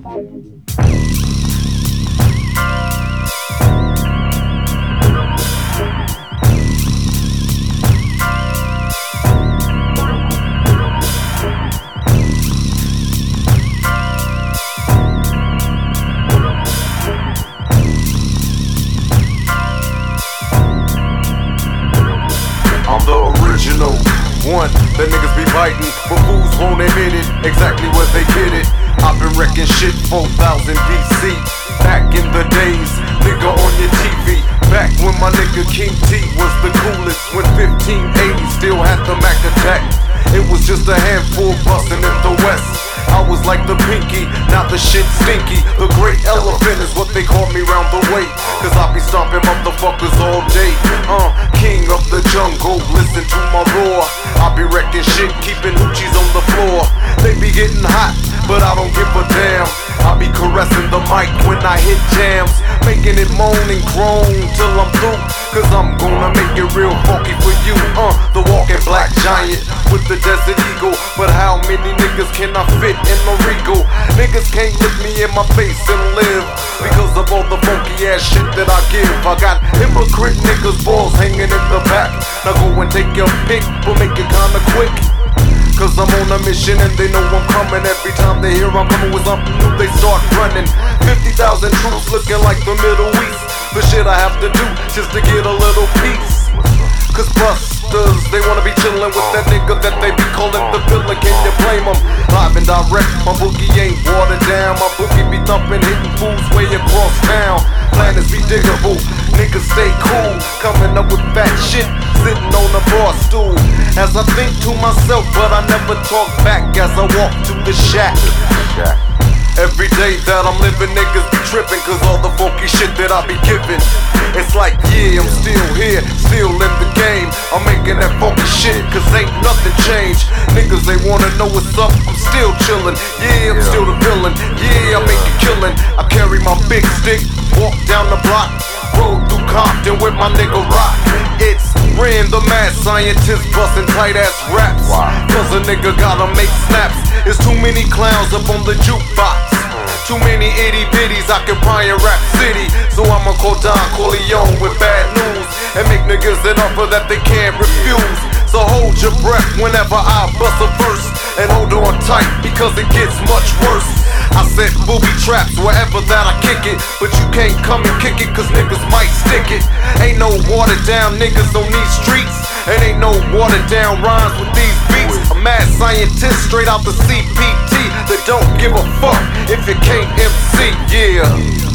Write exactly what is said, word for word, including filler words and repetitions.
Original one, that niggas be biting, but fools won't admit it, exactly what they did it. I've been wrecking shit four thousand B C, back in the days, nigga on your T V. Back when my nigga King T was the coolest, when fifteen eighty still had the Mac attack. It was just a handful bustin' in the West. I was like the pinky, not the shit stinky. The great elephant is what they call me round the way, cause I be stomping motherfuckers all day. Uh, king of the jungle, listen to my roar. I be wrecking shit, keeping hoochies on the floor. They be getting hot, but I don't give a damn. I be caressing the mic when I hit jams, making it moan and groan till I'm through, cause I'm gonna make it real funky for you. Uh, the walking black giant with the desert eagle. But how many niggas can I fit in the regal? Niggas can't look me in my face and live, because of all the funky ass shit that I give. I got hypocrite niggas balls hanging in the back. Now go and take your pick, but make it kinda quick, cause I'm on a mission and they know I'm coming. Every time they hear I'm coming with something new, they start running. Fifty thousand troops looking like the Middle East. The shit I have to do just to get a little peace, cause busters, they wanna be chillin' with that nigga that they be callin' the villain. Can you blame them? Live and direct, my boogie ain't watered down. My boogie be thumping, hitting fools way across town. Planets be diggable, niggas stay cool, coming up with fat shit, sitting on a bar stool. As I think to myself, but I never talk back as I walk to the shack. Every day that I'm living, niggas be trippin', cause all the funky shit that I be giving. It's like, yeah, I'm still here, still in the game. I'm making that funky shit, cause ain't nothing changed. Niggas, they wanna know what's up, I'm still chillin'. Yeah, I'm still the villain, yeah, I make a killin'. I carry my big stick, walk down the block, roll through Compton with my nigga Rock. It's Ren, the mad scientist, bustin' tight ass raps, cause a nigga gotta make snaps. There's too many clowns up on the jukebox, too many itty bitties occupying Rap City. So I'ma call Don Corleone with bad news, and make niggas an offer that they can't refuse. So hold your breath whenever I bust a verse, and hold on tight, because it gets much worse. I set booby traps wherever that I kick it, but you can't come and kick it, cause niggas might stick it. Ain't no watered down niggas on these streets, and ain't no watered down rhymes with these beats. A mad scientist straight out the C P T that don't give a fuck if you can't M C, yeah.